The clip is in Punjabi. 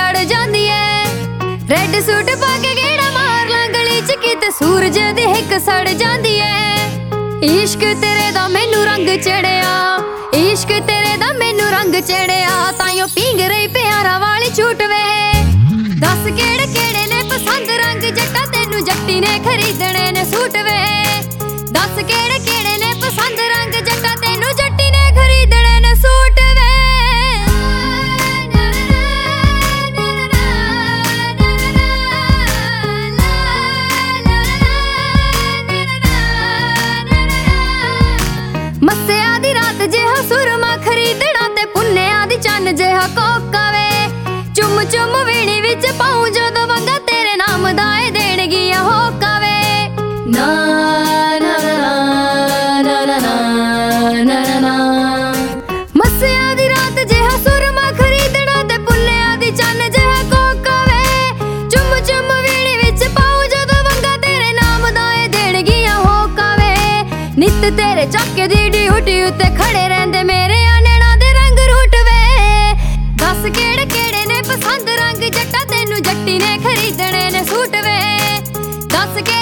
ਅੜ ਜਾਂਦੀ ਐ। ਰੈੱਡ ਸੂਟ ਪਾ ਕੇ ਗੇੜਾ ਮਾਰ ਲਾਂ ਗਲੀ ਚ ਕਿਤੇ ਸੂਰਜ ਦੀ ਹਿੱਕ ਸੜ ਜਾਂਦੀ ਐ। ਇਸ਼ਕ ਤੇਰੇ ਦਾ ਮੈਨੂੰ ਰੰਗ ਚੜਿਆ, ਇਸ਼ਕ ਤੇਰੇ ਦਾ ਮੈਨੂੰ ਰੰਗ ਚੜਿਆ, ਤਾਈਓ ਪੀਂਗ ਰਹੀ ਪਿਆਰਾਂ ਵਾਲੀ ਝੂਟ ਵੇ। ਦੱਸ ਕਿਹੜੇ ਕਿਹੜੇ ਨੇ ਪਸੰਦ ਰੰਗ ਜੱਟਾ ਤੈਨੂੰ ਜੱਟੀ ਨੇ ਖਰੀਦਣੇ ਨੇ ਸੂਟ ਵੇ। ਦੱਸ ਕਿਹੜੇ ਕਿਹੜੇ ਨੇ ਪਸੰਦ ਰੰਗ ਜੱਟਾ ਤੈਨੂੰ ਜੱਟੀ ਨੇ ਖਰੀਦਣੇ ਨੇ ਸੂਟ ਵੇ। ਮੱਸਿਆ ਦੀ ਰਾਤ ਜਿਹਾ ਸੁਰਮਾ ਖਰੀਦਣਾ ਤੇ ਪੁੰਨਿਆਂ ਦੀ ਚੰਨ ਜਿਹਾ ਕੋਕਾ ਵੇ। ਚੁੰਮ ਚੁੰਮ ਵੀਣੀ ਵਿੱਚ ਪਾਉ ਜਦੋਂ ਵੰਗਾ ਤੇਰੇ ਨਾਮ ਦਾ ਏ ਦੇਣਗੀਆਂ ਹੋਕਾ ਵੇ। ਨਾ ਨਾ ਨਾ ਨਾ ਨਾ ਨਾ ਨਾ ਮੱਸਿਆ ਦੀ ਰਾਤ ਜਿਹਾ ਸੁਰਮਾ ਖਰੀਦਣਾ ਤੇ ਪੁੰਨਿਆਂ ਦੀ ਚੰਨ ਜਿਹਾ ਕੋਕਾ ਵੇ। ਚੁੰਮ ਚੁੰਮ ਵੀਣੀ ਵਿੱਚ ਪਾਉ ਜਦੋਂ ਵੰਗਾ ਤੇਰੇ ਨਾਮ ਦਾ ਏ ਦੇਣਗੀਆਂ ਹੋਕਾ ਵੇ। ਨਿੱਤ ਤੇਰੇ ਚੱਕੇ ਦੀ ਡਿਊਟੀ ਉੱਤੇ ਖੜੇ ਰਹਿੰਦੇ ਮੇਰੇ ਨੈਣਾਂ ਦੇ ਰੰਗ ਰੂਟ ਵੇ। ਦੱਸ ਕਿਹੜੇ ਕਿਹੜੇ ਨੇ ਪਸੰਦ ਰੰਗ ਜੱਟਾ ਤੈਨੂੰ ਜੱਟੀ ਨੇ ਖਰੀਦਣੇ ਨੇ ਸੂਟ ਵੇ। ਦੱਸ